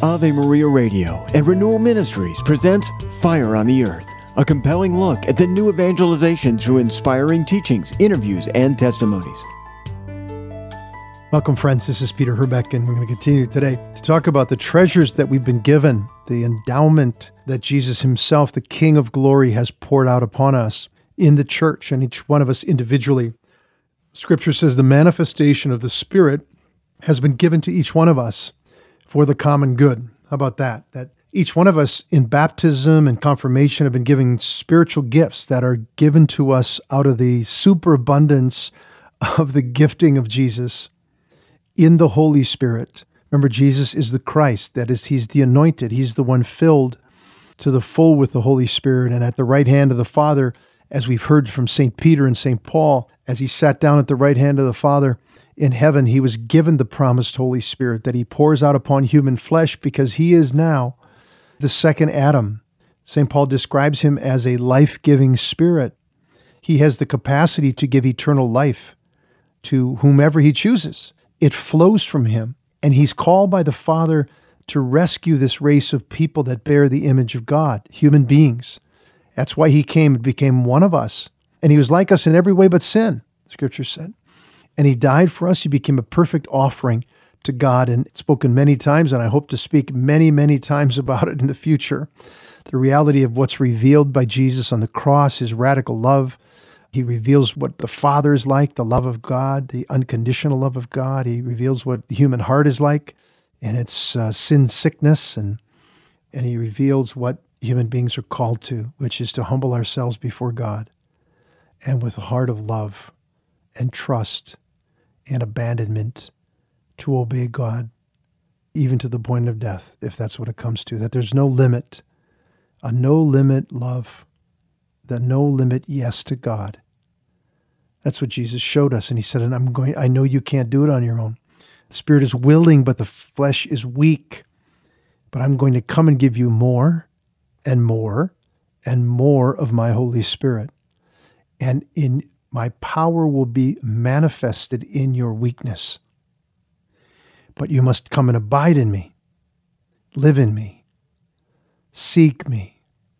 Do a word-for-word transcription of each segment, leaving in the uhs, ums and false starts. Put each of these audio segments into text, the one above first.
Ave Maria Radio and Renewal Ministries presents Fire on the Earth, a compelling look at the new evangelization through inspiring teachings, interviews, and testimonies. Welcome, friends. This is Peter Herbeck, and we're going to continue today to talk about the treasures that we've been given, the endowment that Jesus himself, the King of Glory, has poured out upon us in the church and each one of us individually. Scripture says the manifestation of the Spirit has been given to each one of us for the common good. How about that? That each one of us in baptism and confirmation have been given spiritual gifts that are given to us out of the superabundance of the gifting of Jesus in the Holy Spirit. Remember, Jesus is the Christ. That is, he's the anointed. He's the one filled to the full with the Holy Spirit. And at the right hand of the Father, as we've heard from Saint Peter and Saint Paul, as he sat down at the right hand of the Father in heaven, he was given the promised Holy Spirit that he pours out upon human flesh because he is now the second Adam. Saint Paul describes him as a life-giving spirit. He has the capacity to give eternal life to whomever he chooses. It flows from him, and he's called by the Father to rescue this race of people that bear the image of God, human beings. That's why he came and became one of us. And he was like us in every way but sin, Scripture said. And he died for us. He became a perfect offering to God, and spoken many times, and I hope to speak many, many times about it in the future. The reality of what's revealed by Jesus on the cross, his radical love. He reveals what the Father is like, the love of God, the unconditional love of God. He reveals what the human heart is like, and its uh, sin sickness, and and he reveals what human beings are called to, which is to humble ourselves before God, and with a heart of love and trust and abandonment to obey God, even to the point of death, if that's what it comes to, that there's no limit, a no-limit love, the no-limit yes to God. That's what Jesus showed us, and he said, and I'm going, I know you can't do it on your own. The spirit is willing, but the flesh is weak. But I'm going to come and give you more and more and more of my Holy Spirit. And in my power will be manifested in your weakness. But you must come and abide in me, live in me, seek me,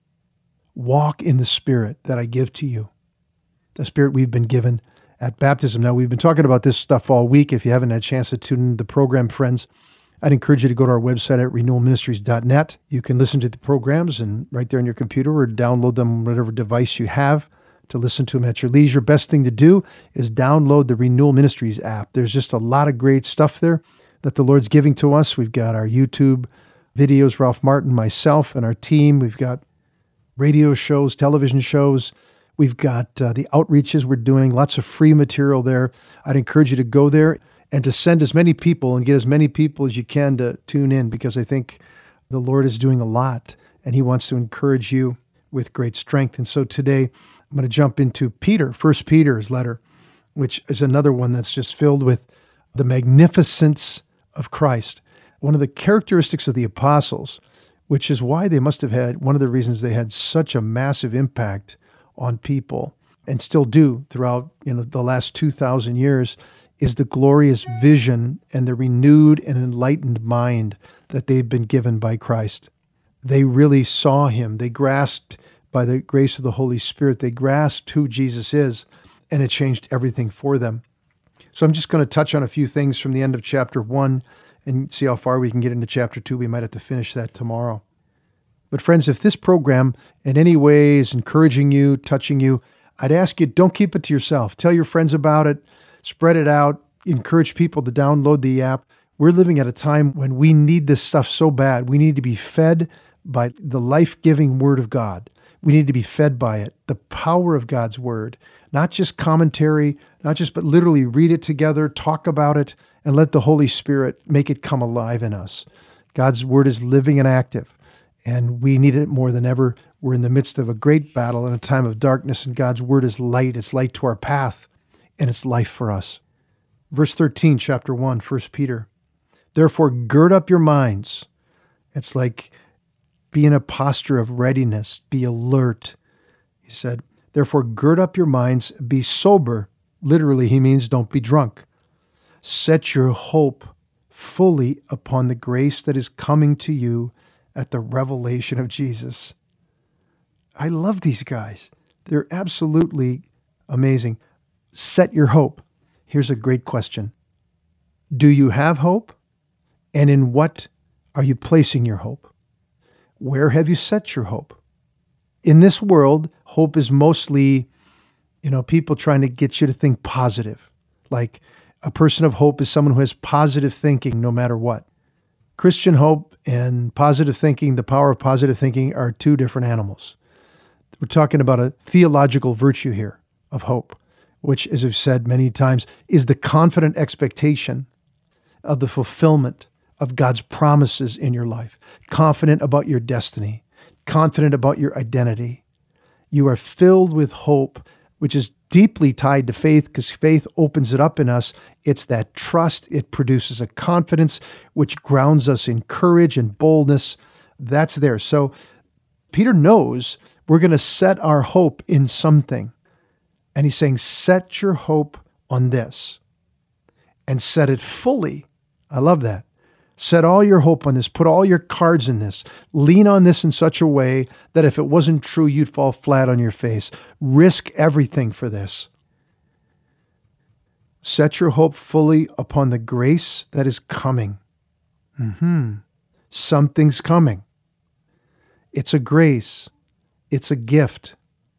walk in the Spirit that I give to you, the Spirit we've been given at baptism. Now, we've been talking about this stuff all week. If you haven't had a chance to tune in the program, friends, I'd encourage you to go to our website at renewal ministries dot net. You can listen to the programs and right there on your computer, or download them on whatever device you have to listen to them at your leisure. Best thing to do is download the Renewal Ministries app. There's just a lot of great stuff there that the Lord's giving to us. We've got our YouTube videos, Ralph Martin, myself, and our team. We've got radio shows, television shows. We've got uh, the outreaches we're doing, lots of free material there. I'd encourage you to go there and to send as many people and get as many people as you can to tune in, because I think the Lord is doing a lot and he wants to encourage you with great strength. And so today, I'm going to jump into Peter, First Peter's letter, which is another one that's just filled with the magnificence of Christ. One of the characteristics of the apostles, which is why they must have had, one of the reasons they had such a massive impact on people and still do throughout, you know, the last two thousand years, is the glorious vision and the renewed and enlightened mind that they've been given by Christ. They really saw him. They grasped, by the grace of the Holy Spirit, they grasped who Jesus is, and it changed everything for them. So I'm just going to touch on a few things from the end of chapter one and see how far we can get into chapter two. We might have to finish that tomorrow. But friends, if this program in any way is encouraging you, touching you, I'd ask you, don't keep it to yourself. Tell your friends about it, spread it out, encourage people to download the app. We're living at a time when we need this stuff so bad. We need to be fed by the life-giving Word of God. We need to be fed by it, the power of God's Word, not just commentary, not just, but literally read it together, talk about it, and let the Holy Spirit make it come alive in us. God's Word is living and active, and we need it more than ever. We're in the midst of a great battle in a time of darkness, and God's Word is light. It's light to our path, and it's life for us. Verse thirteen, chapter one, First Peter. Therefore, gird up your minds. It's like be in a posture of readiness, be alert. He said, therefore, gird up your minds, be sober. Literally, he means don't be drunk. Set your hope fully upon the grace that is coming to you at the revelation of Jesus. I love these guys. They're absolutely amazing. Set your hope. Here's a great question. Do you have hope? And in what are you placing your hope? Where have you set your hope? In this world, hope is mostly, you know, people trying to get you to think positive. Like a person of hope is someone who has positive thinking no matter what. Christian hope and positive thinking, the power of positive thinking, are two different animals. We're talking about a theological virtue here of hope, which, as I've said many times, is the confident expectation of the fulfillment of God's promises in your life, confident about your destiny, confident about your identity. You are filled with hope, which is deeply tied to faith because faith opens it up in us. It's that trust. It produces a confidence which grounds us in courage and boldness. That's there. So Peter knows we're going to set our hope in something. And he's saying, set your hope on this and set it fully. I love that. Set all your hope on this. Put all your cards in this. Lean on this in such a way that if it wasn't true, you'd fall flat on your face. Risk everything for this. Set your hope fully upon the grace that is coming. Mm-hmm. Something's coming. It's a grace. It's a gift.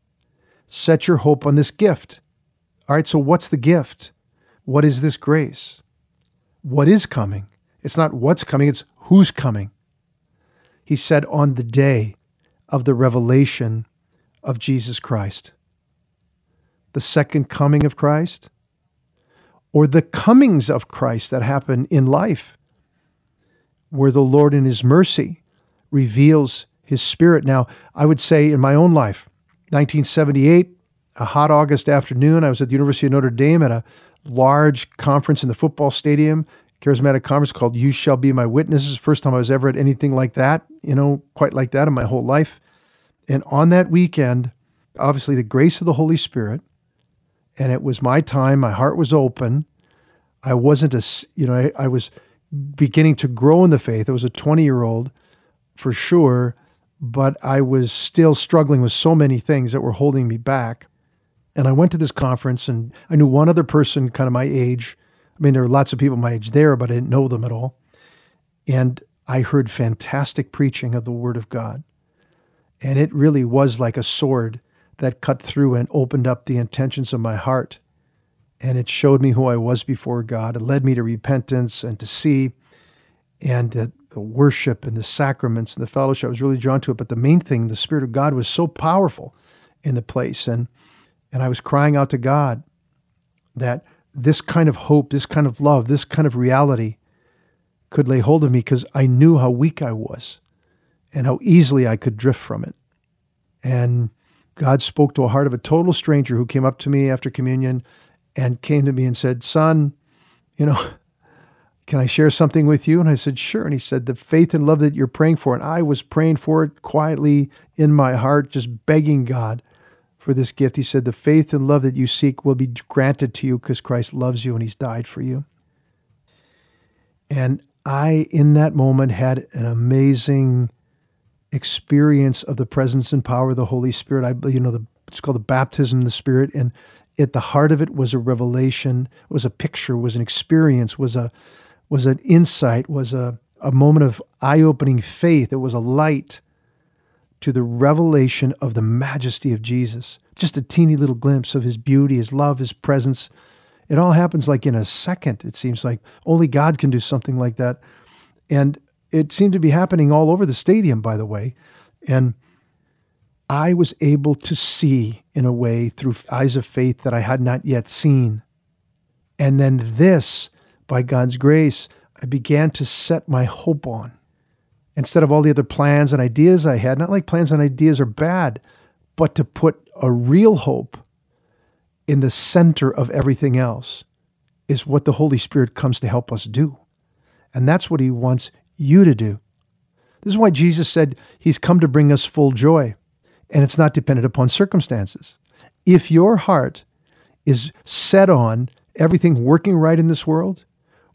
Set your hope on this gift. All right, so what's the gift? What is this grace? What is coming? It's not what's coming, it's who's coming. He said on the day of the revelation of Jesus Christ. The second coming of Christ, or the comings of Christ that happen in life, where the Lord in His mercy reveals His Spirit. Now, I would say in my own life, nineteen seventy-eight, a hot August afternoon, I was at the University of Notre Dame at a large conference in the football stadium, charismatic conference called You Shall Be My Witnesses. First time I was ever at anything like that, you know, quite like that in my whole life. And on that weekend, obviously the grace of the Holy Spirit, and it was my time, my heart was open. I wasn't a, you know, I, I was beginning to grow in the faith. I was a twenty-year-old for sure, but I was still struggling with so many things that were holding me back. And I went to this conference, and I knew one other person kind of my age. I mean, there were lots of people my age there, but I didn't know them at all. And I heard fantastic preaching of the Word of God. And it really was like a sword that cut through and opened up the intentions of my heart. And it showed me who I was before God. It led me to repentance and to see, and the, the worship and the sacraments and the fellowship. I was really drawn to it. But the main thing, the Spirit of God was so powerful in the place. And, and I was crying out to God that this kind of hope, this kind of love, this kind of reality could lay hold of me, because I knew how weak I was and how easily I could drift from it. And God spoke to a heart of a total stranger who came up to me after communion and came to me and said, "Son, you know, can I share something with you?" And I said, "Sure." And he said, "The faith and love that you're praying for," and I was praying for it quietly in my heart, just begging God for this gift. He said, "The faith and love that you seek will be granted to you because Christ loves you and He's died for you." And I, in that moment, had an amazing experience of the presence and power of the Holy Spirit. I, you know, the, it's called the baptism of the Spirit. And at the heart of it was a revelation, was a picture, was an experience, was a was an insight, was a, a moment of eye-opening faith. It was a light to the revelation of the majesty of Jesus. Just a teeny little glimpse of His beauty, His love, His presence. It all happens like in a second, it seems like. Only God can do something like that. And it seemed to be happening all over the stadium, by the way. And I was able to see in a way through eyes of faith that I had not yet seen. And then this, by God's grace, I began to set my hope on. Instead of all the other plans and ideas I had, not like plans and ideas are bad, but to put a real hope in the center of everything else is what the Holy Spirit comes to help us do. And that's what He wants you to do. This is why Jesus said He's come to bring us full joy, and it's not dependent upon circumstances. If your heart is set on everything working right in this world,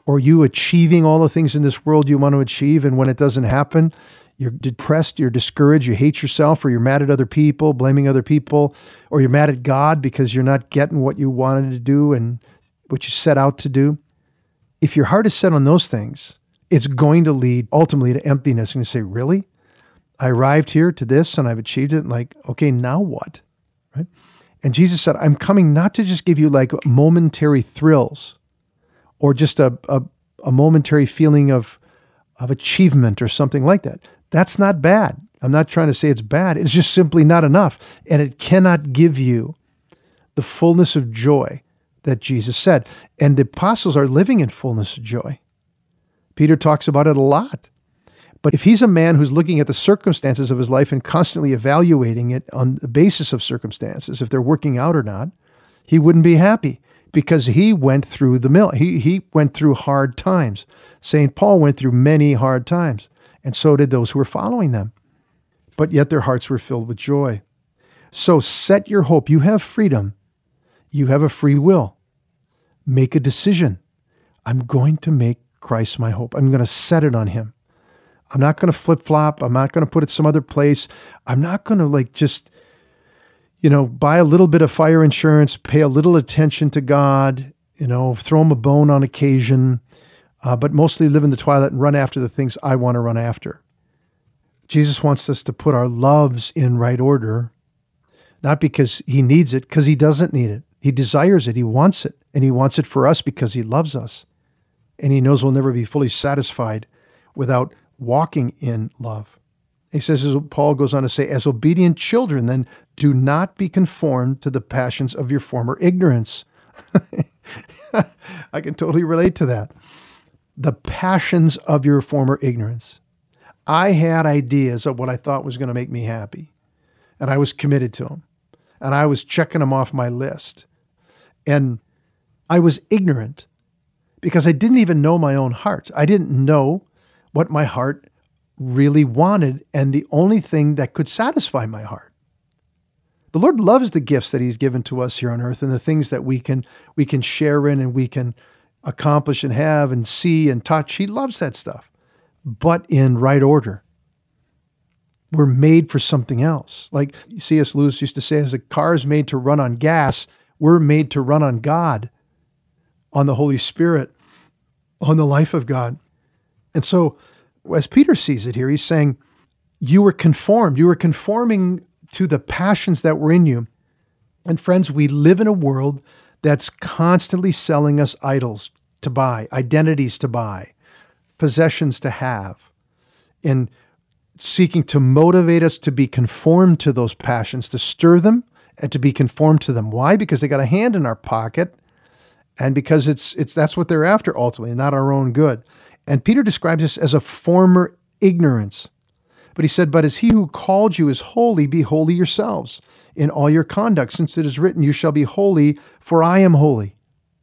Or you achieving all the things in this world you want to achieve, and when it doesn't happen, you're depressed, you're discouraged, you hate yourself, or you're mad at other people, blaming other people, or you're mad at God because you're not getting what you wanted to do and what you set out to do. If your heart is set on those things, it's going to lead ultimately to emptiness. And you say, really? I arrived here to this and I've achieved it. And like, okay, now what? Right? And Jesus said, I'm coming not to just give you like momentary thrills or just a, a, a momentary feeling of, of achievement or something like that. That's not bad. I'm not trying to say it's bad. It's just simply not enough. And it cannot give you the fullness of joy that Jesus said. And the apostles are living in fullness of joy. Peter talks about it a lot. But if he's a man who's looking at the circumstances of his life and constantly evaluating it on the basis of circumstances, if they're working out or not, he wouldn't be happy because he went through the mill. He, he went through hard times. Saint Paul went through many hard times, and so did those who were following them. But yet their hearts were filled with joy. So set your hope. You have freedom. You have a free will. Make a decision. I'm going to make Christ my hope. I'm going to set it on him. I'm not going to flip-flop. I'm not going to put it some other place. I'm not going to like just, you know, buy a little bit of fire insurance, pay a little attention to God, you know, throw him a bone on occasion, uh, but mostly live in the twilight and run after the things I want to run after. Jesus wants us to put our loves in right order, not because he needs it, because he doesn't need it. He desires it. He wants it. And he wants it for us because he loves us. And he knows we'll never be fully satisfied without walking in love. He says, as Paul goes on to say, as obedient children, then do not be conformed to the passions of your former ignorance. I can totally relate to that. The passions of your former ignorance. I had ideas of what I thought was going to make me happy, and I was committed to them, and I was checking them off my list. And I was ignorant because I didn't even know my own heart. I didn't know what my heart really wanted and the only thing that could satisfy my heart. The Lord loves the gifts that he's given to us here on earth and the things that we can we can share in and we can accomplish and have and see and touch. He loves that stuff, but in right order. We're made for something else. Like C S Lewis used to say, as a car is made to run on gas, we're made to run on God, on the Holy Spirit, on the life of God. And so as Peter sees it here, he's saying, you were conformed. You were conforming to the passions that were in you. And friends, we live in a world that's constantly selling us idols to buy, identities to buy, possessions to have, and seeking to motivate us to be conformed to those passions, to stir them and to be conformed to them. Why? Because they got a hand in our pocket and because it's it's that's what they're after ultimately, not our own good. And Peter describes this as a former ignorance. But he said, but as he who called you is holy, be holy yourselves in all your conduct, since it is written, you shall be holy, for I am holy.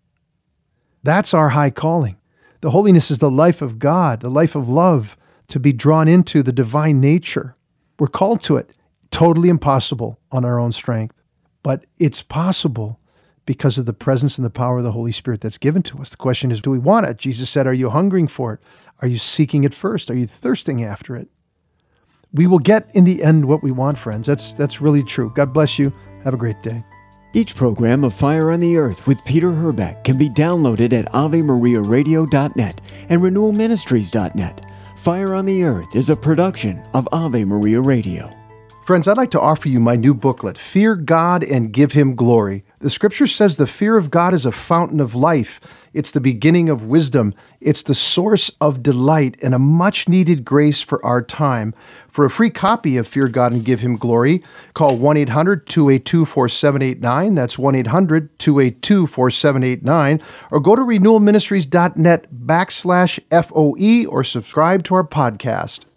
That's our high calling. The holiness is the life of God, the life of love, to be drawn into the divine nature. We're called to it. Totally impossible on our own strength. But it's possible because of the presence and the power of the Holy Spirit that's given to us. The question is, do we want it? Jesus said, are you hungering for it? Are you seeking it first? Are you thirsting after it? We will get in the end what we want, friends. That's that's really true. God bless you. Have a great day. Each program of Fire on the Earth with Peter Herbeck can be downloaded at ave maria radio dot net and renewal ministries dot net. Fire on the Earth is a production of Ave Maria Radio. Friends, I'd like to offer you my new booklet, Fear God and Give Him Glory. The scripture says the fear of God is a fountain of life. It's the beginning of wisdom. It's the source of delight and a much-needed grace for our time. For a free copy of Fear God and Give Him Glory, call one eight hundred two eight two four seven eight nine. That's one eight hundred two eight two four seven eight nine. Or go to renewal ministries dot net backslash F O E or subscribe to our podcast.